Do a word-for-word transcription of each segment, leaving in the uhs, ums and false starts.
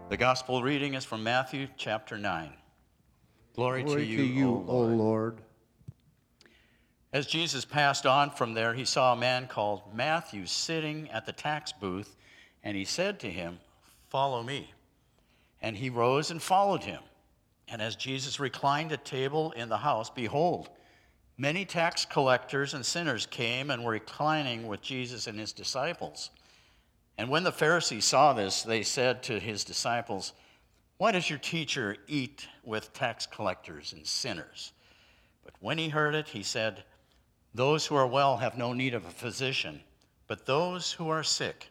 The gospel reading is from Matthew chapter nine. Glory, Glory to you, to you, O O Lord. Lord. As Jesus passed on from there, he saw a man called Matthew sitting at the tax booth, and he said to him, "Follow me." And he rose and followed him. And as Jesus reclined at table in the house, behold, many tax collectors and sinners came and were reclining with Jesus and his disciples. And when the Pharisees saw this, they said to his disciples, "Why does your teacher eat with tax collectors and sinners?" But when he heard it, he said, "Those who are well have no need of a physician, but those who are sick.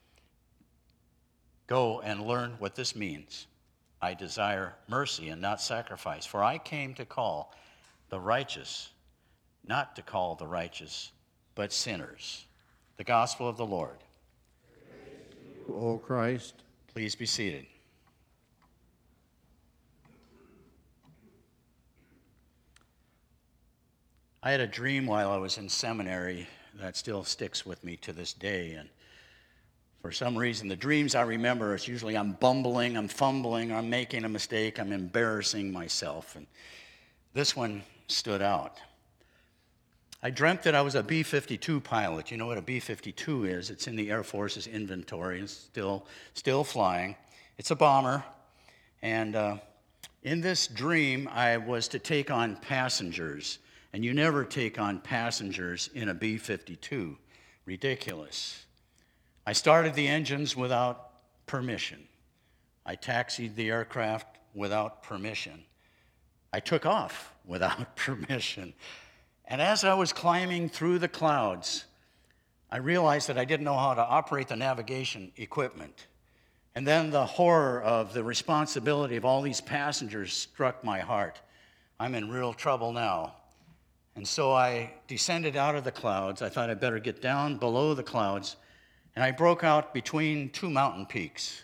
Go and learn what this means. I desire mercy and not sacrifice, for I came to call the righteous, not to call the righteous, but sinners." The gospel of the Lord. O Christ. Please be seated. I had a dream while I was in seminary that still sticks with me to this day. And for some reason, the dreams I remember is usually I'm bumbling, I'm fumbling, I'm making a mistake, I'm embarrassing myself. And this one stood out. I dreamt that I was a B fifty-two pilot. You know what a B fifty-two is? It's in the Air Force's inventory. It's still, still flying. It's a bomber. And uh, in this dream, I was to take on passengers. And you never take on passengers in a B fifty-two. Ridiculous. I started the engines without permission. I taxied the aircraft without permission. I took off without permission. And as I was climbing through the clouds, I realized that I didn't know how to operate the navigation equipment. And then the horror of the responsibility of all these passengers struck my heart. I'm in real trouble now. And so I descended out of the clouds. I thought I'd better get down below the clouds. And I broke out between two mountain peaks.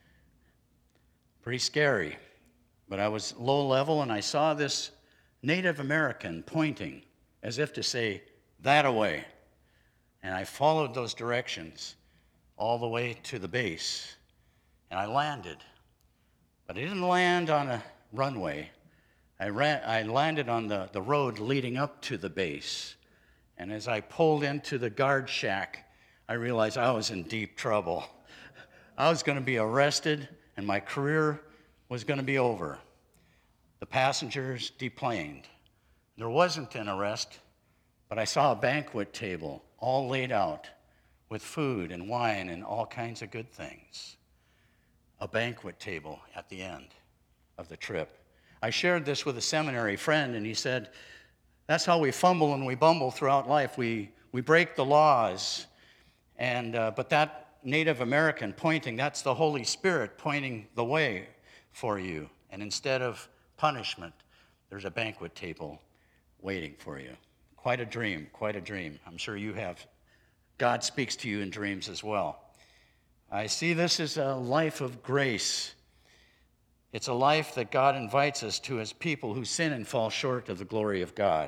Pretty scary. But I was low level, and I saw this Native American pointing as if to say, "That away." And I followed those directions all the way to the base. And I landed. But I didn't land on a runway. I, ran, I landed on the, the road leading up to the base. And as I pulled into the guard shack, I realized I was in deep trouble. I was going to be arrested, and my career was going to be over. The passengers deplaned. There wasn't an arrest, but I saw a banquet table all laid out with food and wine and all kinds of good things. A banquet table at the end of the trip. I shared this with a seminary friend, and he said, "That's how we fumble and we bumble throughout life. We, we break the laws, and uh, but that Native American pointing, that's the Holy Spirit pointing the way for you. And instead of punishment, there's a banquet table waiting for you." Quite a dream, quite a dream. I'm sure you have. God speaks to you in dreams as well. I see this as a life of grace. It's a life that God invites us to as people who sin and fall short of the glory of God.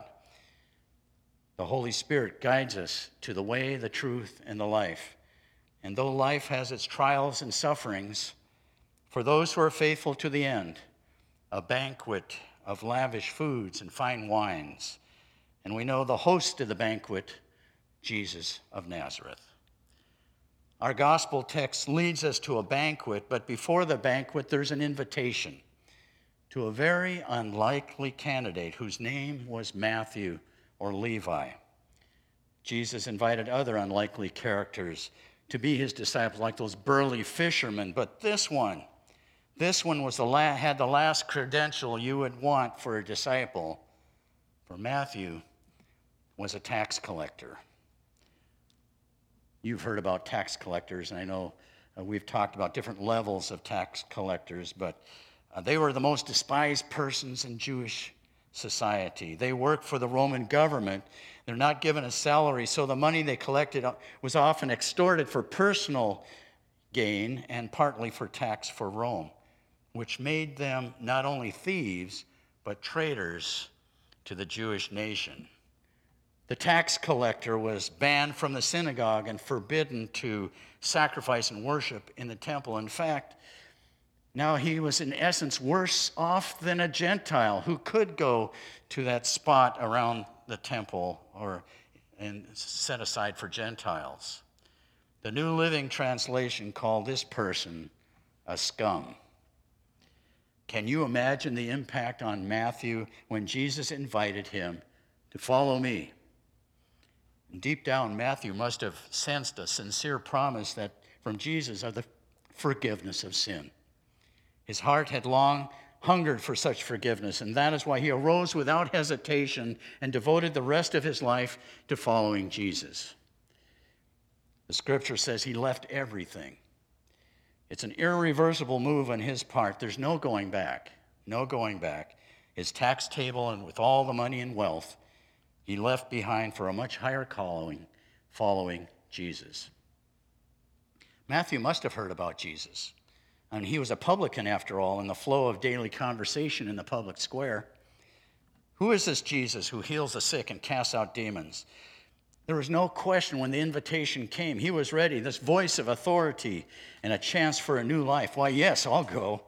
The Holy Spirit guides us to the way, the truth, and the life. And though life has its trials and sufferings, for those who are faithful to the end, a banquet of lavish foods and fine wines. And we know the host of the banquet, Jesus of Nazareth. Our gospel text leads us to a banquet, but before the banquet, there's an invitation to a very unlikely candidate whose name was Matthew or Levi. Jesus invited other unlikely characters to be his disciples, like those burly fishermen, but this one, this one was the la- had the last credential you would want for a disciple. For Matthew was a tax collector. You've heard about tax collectors, and I know uh, we've talked about different levels of tax collectors, but uh, they were the most despised persons in Jewish society. They worked for the Roman government. They're not given a salary, so the money they collected was often extorted for personal gain and partly for tax for Rome, which made them not only thieves, but traitors to the Jewish nation. The tax collector was banned from the synagogue and forbidden to sacrifice and worship in the temple. In fact, Now he was in essence worse off than a Gentile who could go to that spot around the temple or and set aside for Gentiles. The New Living Translation called this person a scum. Can you imagine the impact on Matthew when Jesus invited him to follow me? And deep down, Matthew must have sensed a sincere promise that from Jesus of the forgiveness of sin. His heart had long hungered for such forgiveness, and that is why he arose without hesitation and devoted the rest of his life to following Jesus. The scripture says he left everything. It's an irreversible move on his part. There's no going back, no going back. His tax table and with all the money and wealth, he left behind for a much higher calling, following Jesus. Matthew must have heard about Jesus. And he was a publican, after all, in the flow of daily conversation in the public square. Who is this Jesus who heals the sick and casts out demons? There was no question when the invitation came. He was ready, this voice of authority and a chance for a new life. Why, yes, I'll go.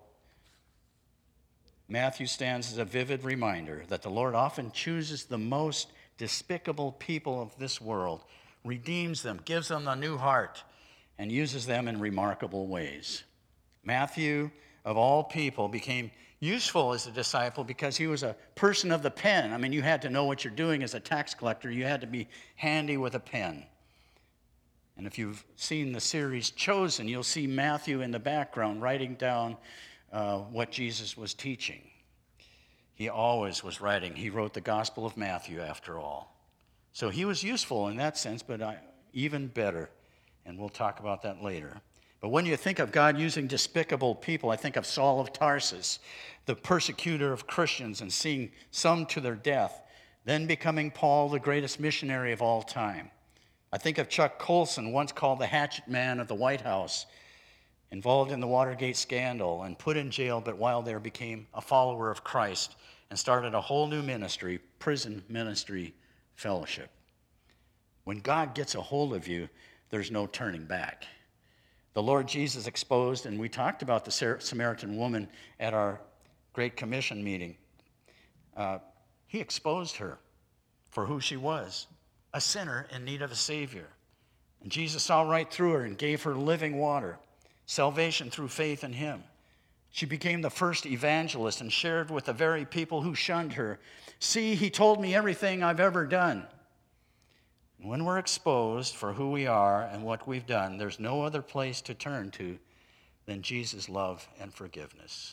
Matthew stands as a vivid reminder that the Lord often chooses the most despicable people of this world, redeems them, gives them a new heart, and uses them in remarkable ways. Matthew, of all people, became useful as a disciple because he was a person of the pen. I mean, you had to know what you're doing as a tax collector. You had to be handy with a pen. And if you've seen the series Chosen, you'll see Matthew in the background writing down uh, what Jesus was teaching. He always was writing. He wrote the Gospel of Matthew, after all. So he was useful in that sense, but I, even better. And we'll talk about that later. But when you think of God using despicable people, I think of Saul of Tarsus, the persecutor of Christians and seeing some to their death, then becoming Paul, the greatest missionary of all time. I think of Chuck Colson, once called the hatchet man of the White House, involved in the Watergate scandal and put in jail, but while there became a follower of Christ and started a whole new ministry, prison ministry fellowship. When God gets a hold of you, there's no turning back. The Lord Jesus exposed, and we talked about the Samaritan woman at our Great Commission meeting. Uh, he exposed her for who she was, a sinner in need of a Savior. And Jesus saw right through her and gave her living water, salvation through faith in him. She became the first evangelist and shared with the very people who shunned her. See, he told me everything I've ever done. When we're exposed for who we are and what we've done, there's no other place to turn to than Jesus' love and forgiveness.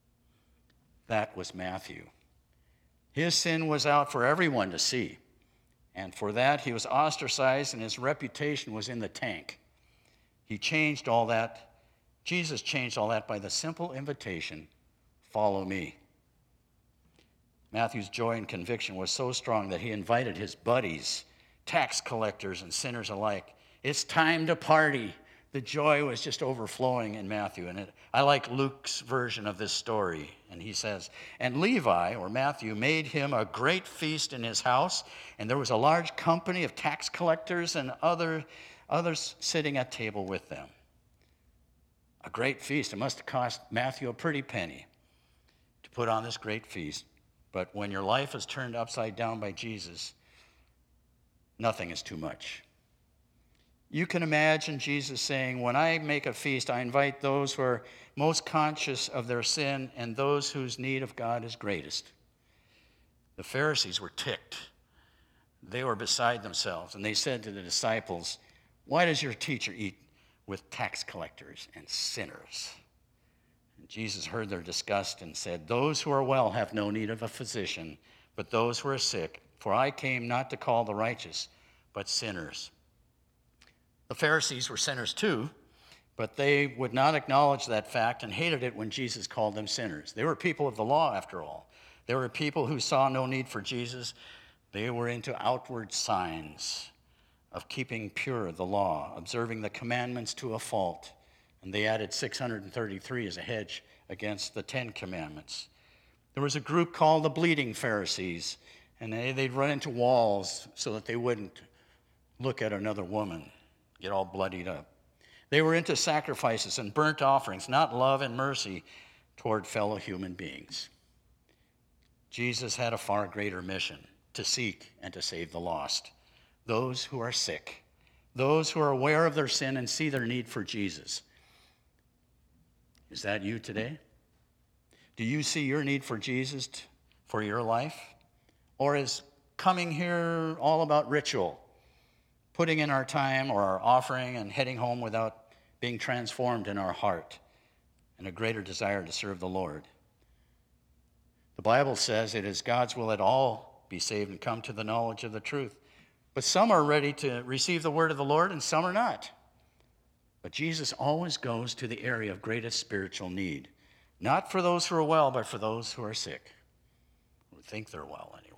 That was Matthew. His sin was out for everyone to see, and for that he was ostracized and his reputation was in the tank. He changed all that. Jesus changed all that by the simple invitation, follow me. Matthew's joy and conviction was so strong that he invited his buddies, tax collectors and sinners alike. It's time to party. The joy was just overflowing in Matthew. And it, I like Luke's version of this story. And he says, and Levi, or Matthew, made him a great feast in his house. And there was a large company of tax collectors and other, others sitting at table with them. A great feast. It must have cost Matthew a pretty penny to put on this great feast. But when your life is turned upside down by Jesus, nothing is too much. You can imagine Jesus saying, when I make a feast, I invite those who are most conscious of their sin and those whose need of God is greatest. The Pharisees were ticked. They were beside themselves, and they said to the disciples, why does your teacher eat with tax collectors and sinners? And Jesus heard their disgust and said, those who are well have no need of a physician, but those who are sick. For I came not to call the righteous, but sinners. The Pharisees were sinners too, but they would not acknowledge that fact and hated it when Jesus called them sinners. They were people of the law, after all. They were people who saw no need for Jesus. They were into outward signs of keeping pure the law, observing the commandments to a fault. And they added six hundred thirty-three as a hedge against the Ten Commandments. There was a group called the Bleeding Pharisees, and they, they'd run into walls so that they wouldn't look at another woman, get all bloodied up. They were into sacrifices and burnt offerings, not love and mercy toward fellow human beings. Jesus had a far greater mission: to seek and to save the lost, those who are sick, those who are aware of their sin and see their need for Jesus. Is that you today? Do you see your need for Jesus t- for your life? Or is coming here all about ritual, putting in our time or our offering and heading home without being transformed in our heart and a greater desire to serve the Lord? The Bible says it is God's will that all be saved and come to the knowledge of the truth. But some are ready to receive the word of the Lord and some are not. But Jesus always goes to the area of greatest spiritual need, not for those who are well, but for those who are sick, who think they're well anyway.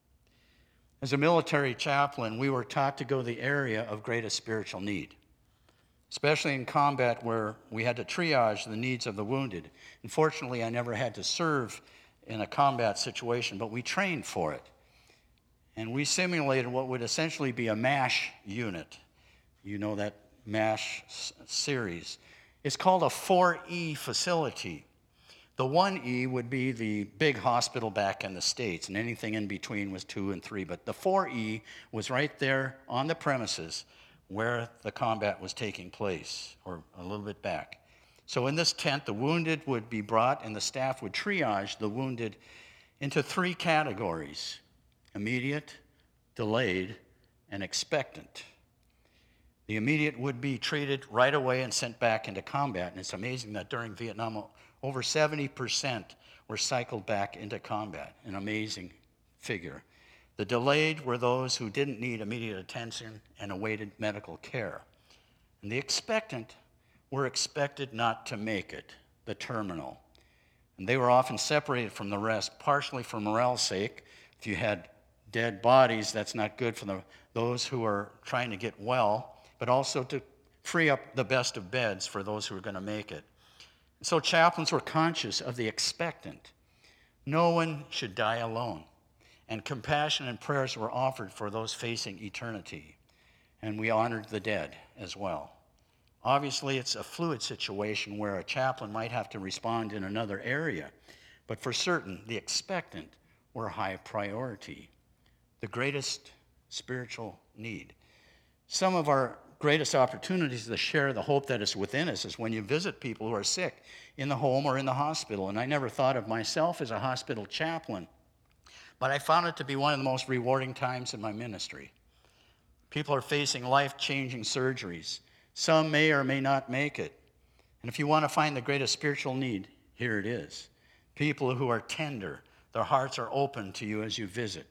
As a military chaplain, we were taught to go to the area of greatest spiritual need, especially in combat where we had to triage the needs of the wounded. Unfortunately, I never had to serve in a combat situation, but we trained for it. And we simulated what would essentially be a MASH unit. You know that MASH s- series. It's called a four E facility. The one E would be the big hospital back in the States, and anything in between was two and three. But the four E was right there on the premises where the combat was taking place, or a little bit back. So in this tent, the wounded would be brought, and the staff would triage the wounded into three categories: immediate, delayed, and expectant. The immediate would be treated right away and sent back into combat. And it's amazing that during Vietnam, over seventy percent were cycled back into combat, an amazing figure. The delayed were those who didn't need immediate attention and awaited medical care. And the expectant were expected not to make it, the terminal. And they were often separated from the rest, partially for morale's sake. If you had dead bodies, that's not good for the, those who are trying to get well, but also to free up the best of beds for those who are going to make it. And so chaplains were conscious of the expectant. No one should die alone. And compassion and prayers were offered for those facing eternity. And we honored the dead as well. Obviously, it's a fluid situation where a chaplain might have to respond in another area. But for certain, the expectant were high priority, the greatest spiritual need. Some of our greatest opportunities to share the hope that is within us is when you visit people who are sick in the home or in the hospital. And I never thought of myself as a hospital chaplain, but I found it to be one of the most rewarding times in my ministry. People are facing life-changing surgeries. Some may or may not make it. And if you want to find the greatest spiritual need, here it is. People who are tender, their hearts are open to you as you visit.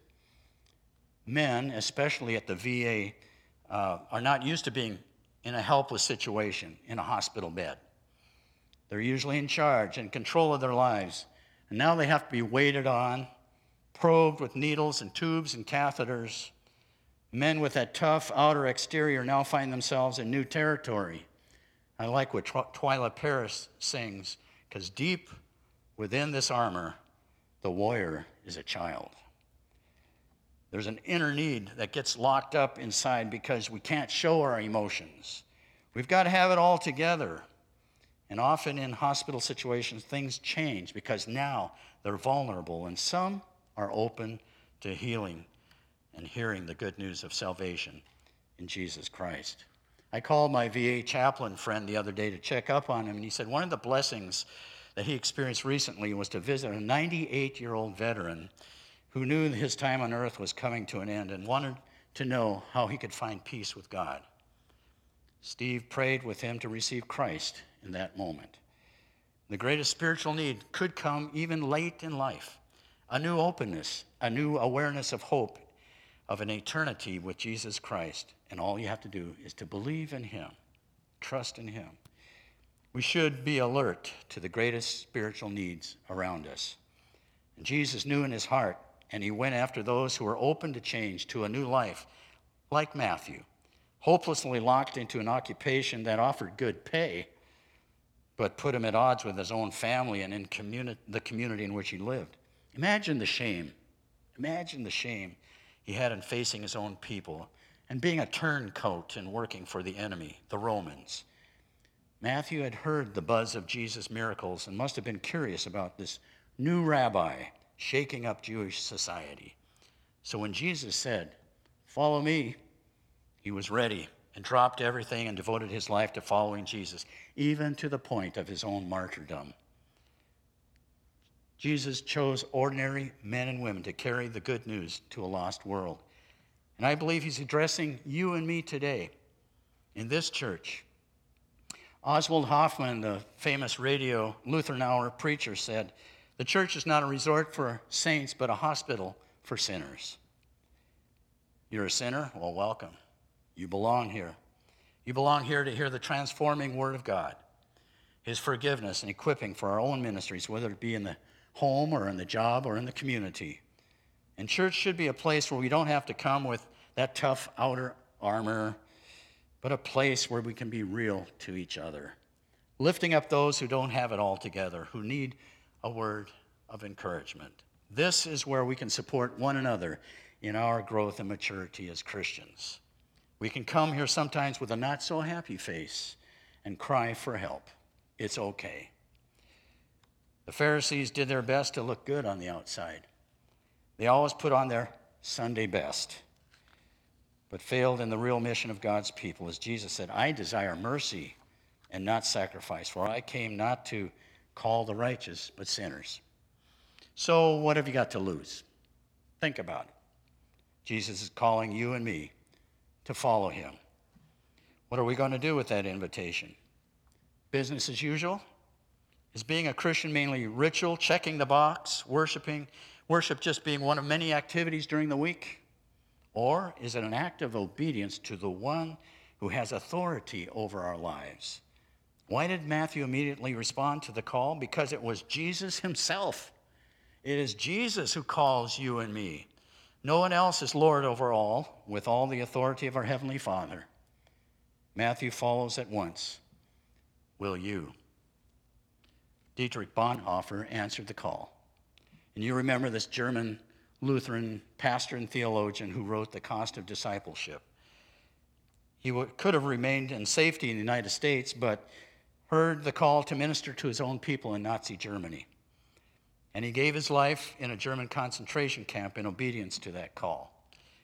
Men, especially at the V A, uh, are not used to being in a helpless situation in a hospital bed. They're usually in charge and control of their lives. And now they have to be waited on, probed with needles and tubes and catheters. Men with that tough outer exterior now find themselves in new territory. I like what Twyla Paris sings, because deep within this armor, the warrior is a child. There's an inner need that gets locked up inside because we can't show our emotions. We've got to have it all together. And often in hospital situations, things change because now they're vulnerable, and some are open to healing and hearing the good news of salvation in Jesus Christ. I called my V A chaplain friend the other day to check up on him, and he said one of the blessings that he experienced recently was to visit a ninety-eight-year-old veteran who knew his time on earth was coming to an end and wanted to know how he could find peace with God. Steve prayed with him to receive Christ in that moment. The greatest spiritual need could come even late in life, a new openness, a new awareness of hope, of an eternity with Jesus Christ. And all you have to do is to believe in him, trust in him. We should be alert to the greatest spiritual needs around us. And Jesus knew in his heart, and he went after those who were open to change to a new life, like Matthew, hopelessly locked into an occupation that offered good pay, but put him at odds with his own family and in communi- the community in which he lived. Imagine the shame. Imagine the shame he had in facing his own people and being a turncoat and working for the enemy, the Romans. Matthew had heard the buzz of Jesus' miracles and must have been curious about this new rabbi shaking up Jewish society. So when Jesus said, "Follow me," he was ready and dropped everything and devoted his life to following Jesus, even to the point of his own martyrdom. Jesus chose ordinary men and women to carry the good news to a lost world. And I believe he's addressing you and me today in this church. Oswald Hoffman, the famous radio Lutheran Hour preacher, said, "The church is not a resort for saints, but a hospital for sinners." You're a sinner? Well, welcome. You belong here. You belong here to hear the transforming word of God, his forgiveness and equipping for our own ministries, whether it be in the home or in the job or in the community. And church should be a place where we don't have to come with that tough outer armor, but a place where we can be real to each other, lifting up those who don't have it all together, who need a word of encouragement. This is where we can support one another in our growth and maturity as Christians. We can come here sometimes with a not so happy face and cry for help. It's okay. The Pharisees did their best to look good on the outside. They always put on their Sunday best, but failed in the real mission of God's people. As Jesus said, "I desire mercy and not sacrifice, for I came not to call the righteous, but sinners." So what have you got to lose? Think about it. Jesus is calling you and me to follow him. What are we going to do with that invitation? Business as usual? Is being a Christian mainly ritual, checking the box, worshiping, worship just being one of many activities during the week? Or is it an act of obedience to the one who has authority over our lives? Why did Matthew immediately respond to the call? Because it was Jesus himself. It is Jesus who calls you and me. No one else is Lord over all, with all the authority of our Heavenly Father. Matthew follows at once. Will you? Dietrich Bonhoeffer answered the call. And you remember this German Lutheran pastor and theologian who wrote The Cost of Discipleship. He w- could have remained in safety in the United States, but heard the call to minister to his own people in Nazi Germany. And he gave his life in a German concentration camp in obedience to that call.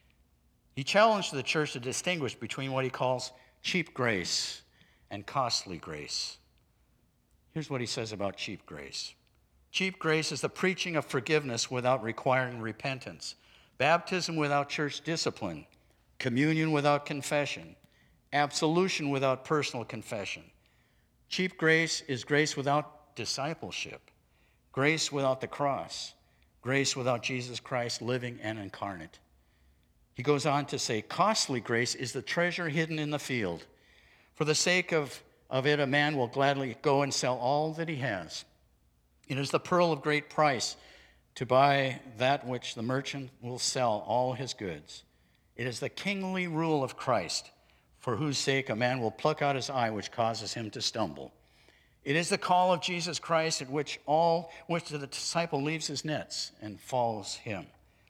He challenged the church to distinguish between what he calls cheap grace and costly grace. Here's what he says about cheap grace. Cheap grace is the preaching of forgiveness without requiring repentance, baptism without church discipline, communion without confession, absolution without personal confession. Cheap grace is grace without discipleship, grace without the cross, grace without Jesus Christ living and incarnate. He goes on to say, costly grace is the treasure hidden in the field. For the sake of, of it, a man will gladly go and sell all that he has. It is the pearl of great price to buy that which the merchant will sell all his goods. It is the kingly rule of Christ, for whose sake a man will pluck out his eye, which causes him to stumble. It is the call of Jesus Christ at which all which the disciple leaves his nets and follows him.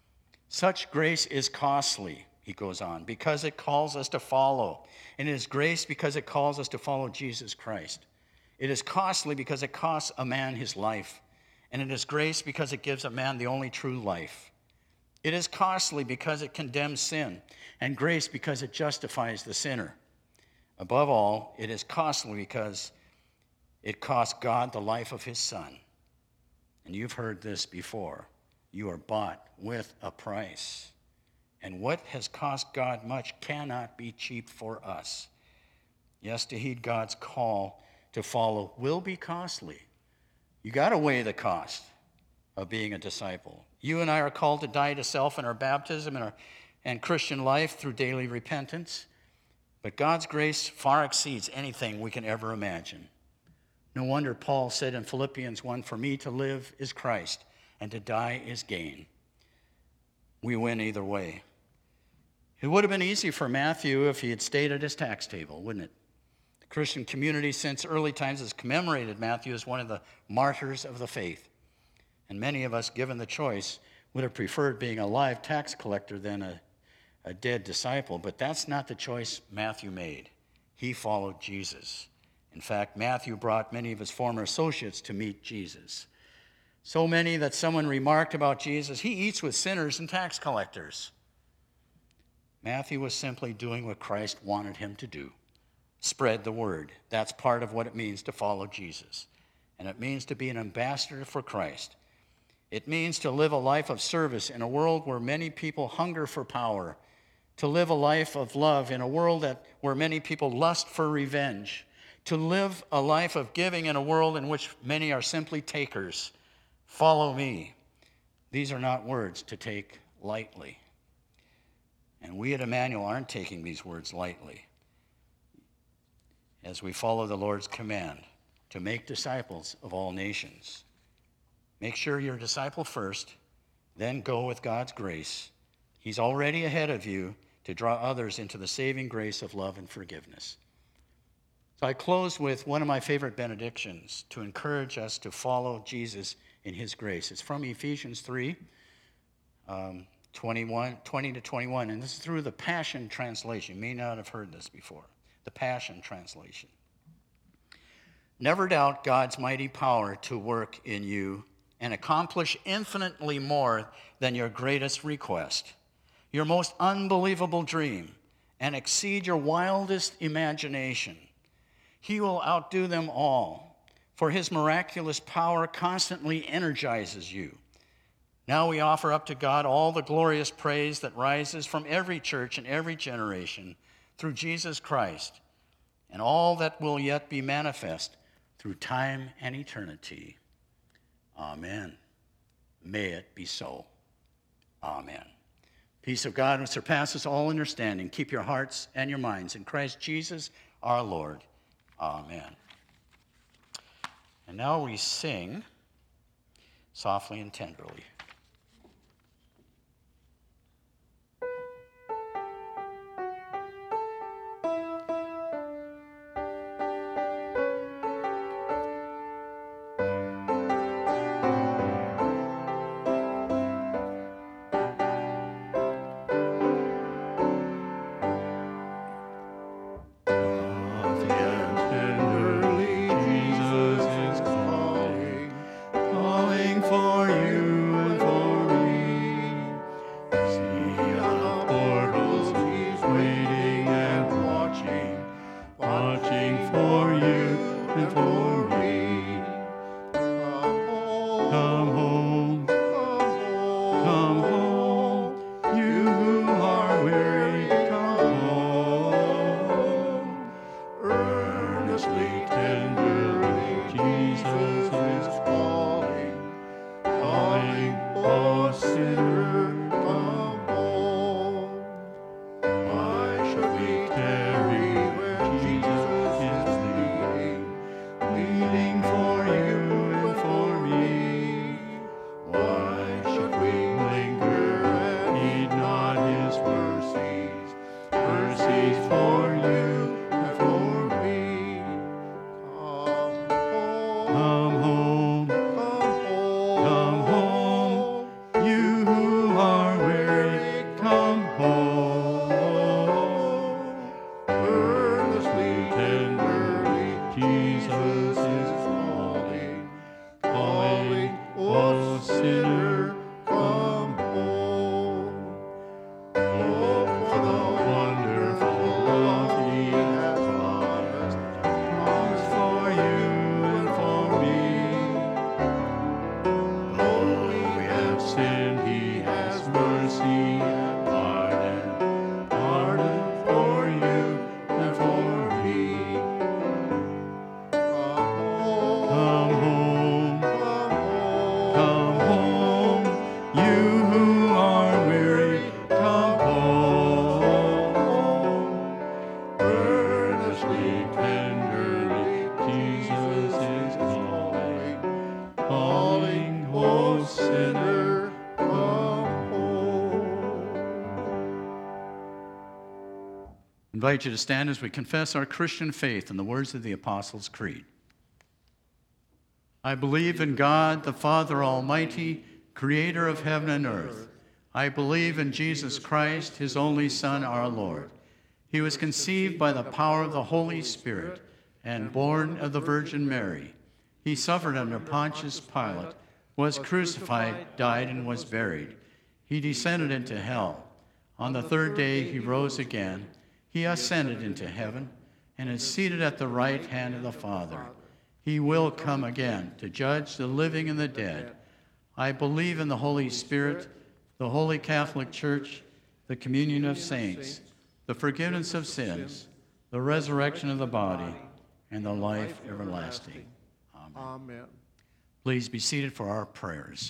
Such grace is costly, he goes on, because it calls us to follow. And it is grace because it calls us to follow Jesus Christ. It is costly because it costs a man his life. And it is grace because it gives a man the only true life. It is costly because it condemns sin, and grace because it justifies the sinner. Above all, it is costly because it cost God the life of his Son. And you've heard this before. You are bought with a price. And what has cost God much cannot be cheap for us. Yes, to heed God's call to follow will be costly. You got to weigh the cost of being a disciple. You and I are called to die to self in our baptism and, our, and Christian life through daily repentance. But God's grace far exceeds anything we can ever imagine. No wonder Paul said in Philippians one, "For me to live is Christ, and to die is gain." We win either way. It would have been easy for Matthew if he had stayed at his tax table, wouldn't it? The Christian community since early times has commemorated Matthew as one of the martyrs of the faith. And many of us, given the choice, would have preferred being a live tax collector than a, a dead disciple. But that's not the choice Matthew made. He followed Jesus. In fact, Matthew brought many of his former associates to meet Jesus. So many that someone remarked about Jesus, he eats with sinners and tax collectors. Matthew was simply doing what Christ wanted him to do. Spread the word. That's part of what it means to follow Jesus. And it means to be an ambassador for Christ. It means to live a life of service in a world where many people hunger for power. To live a life of love in a world that, where many people lust for revenge. To live a life of giving in a world in which many are simply takers. Follow me. These are not words to take lightly. And we at Emmanuel aren't taking these words lightly as we follow the Lord's command to make disciples of all nations. Make sure you're a disciple first, then go with God's grace. He's already ahead of you to draw others into the saving grace of love and forgiveness. So I close with one of my favorite benedictions to encourage us to follow Jesus in his grace. It's from Ephesians three, um, twenty-one, twenty to twenty-one, and this is through the Passion Translation. You may not have heard this before. The Passion Translation. Never doubt God's mighty power to work in you and accomplish infinitely more than your greatest request, your most unbelievable dream, and exceed your wildest imagination. He will outdo them all, for his miraculous power constantly energizes you. Now we offer up to God all the glorious praise that rises from every church and every generation through Jesus Christ, and all that will yet be manifest through time and eternity. Amen. May it be so. Amen. Peace of God which surpasses all understanding, keep your hearts and your minds in Christ Jesus our Lord. Amen. And now we sing softly and tenderly. I invite you to stand as we confess our Christian faith in the words of the Apostles' Creed. I believe in God, the Father Almighty, creator of heaven and earth. I believe in Jesus Christ, his only Son, our Lord. He was conceived by the power of the Holy Spirit and born of the Virgin Mary. He suffered under Pontius Pilate, was crucified, died, and was buried. He descended into hell. On the third day he rose again. He ascended into heaven and is seated at the right hand of the Father. He will come again to judge the living and the dead. I believe in the Holy Spirit, the Holy Catholic Church, the communion of saints, the forgiveness of sins, the resurrection of the body, and the life everlasting. Amen. Amen. Please be seated for our prayers.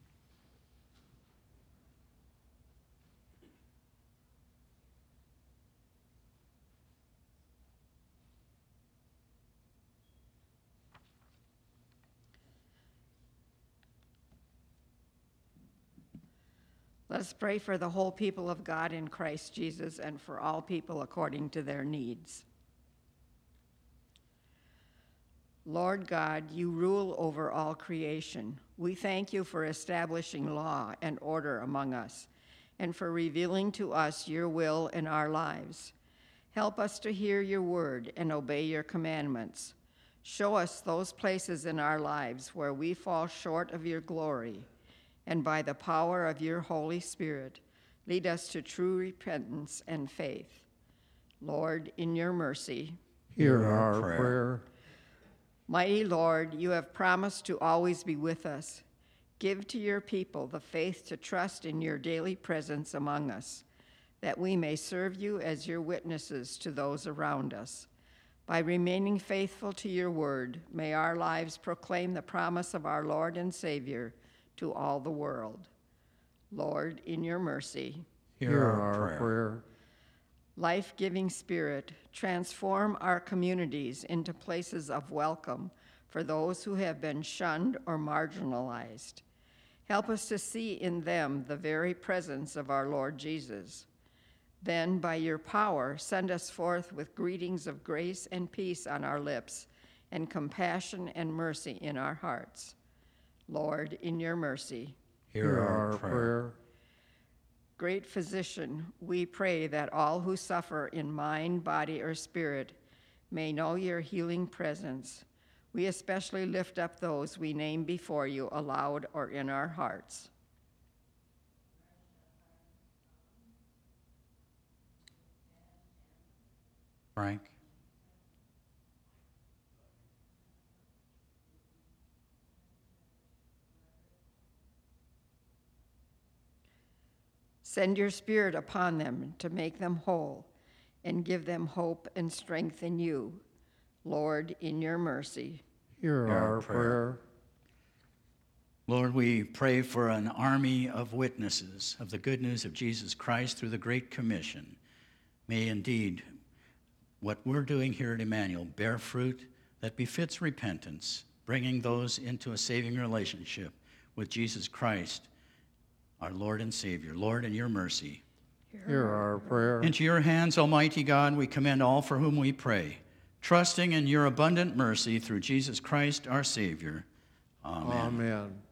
Let us pray for the whole people of God in Christ Jesus and for all people according to their needs. Lord God, you rule over all creation. We thank you for establishing law and order among us and for revealing to us your will in our lives. Help us to hear your word and obey your commandments. Show us those places in our lives where we fall short of your glory, and by the power of your Holy Spirit, lead us to true repentance and faith. Lord, in your mercy, Hear our prayer. prayer. Mighty Lord, you have promised to always be with us. Give to your people the faith to trust in your daily presence among us, that we may serve you as your witnesses to those around us. By remaining faithful to your word, may our lives proclaim the promise of our Lord and Savior to all the world. Lord, in your mercy, Hear our prayer. prayer. Life-giving Spirit, transform our communities into places of welcome for those who have been shunned or marginalized. Help us to see in them the very presence of our Lord Jesus. Then, by your power, send us forth with greetings of grace and peace on our lips and compassion and mercy in our hearts. Lord, in your mercy, Hear our prayer. prayer. Great Physician, we pray that all who suffer in mind, body, or spirit may know your healing presence. We especially lift up those we name before you aloud or in our hearts. Frank? Send your Spirit upon them to make them whole and give them hope and strength in you. Lord, in your mercy, Hear our prayer. Lord, we pray for an army of witnesses of the good news of Jesus Christ through the Great Commission. May indeed what we're doing here at Emmanuel bear fruit that befits repentance, bringing those into a saving relationship with Jesus Christ, our Lord and Savior. Lord, in your mercy, Hear our prayer. Into your hands, Almighty God, we commend all for whom we pray, trusting in your abundant mercy through Jesus Christ, our Savior. Amen. Amen.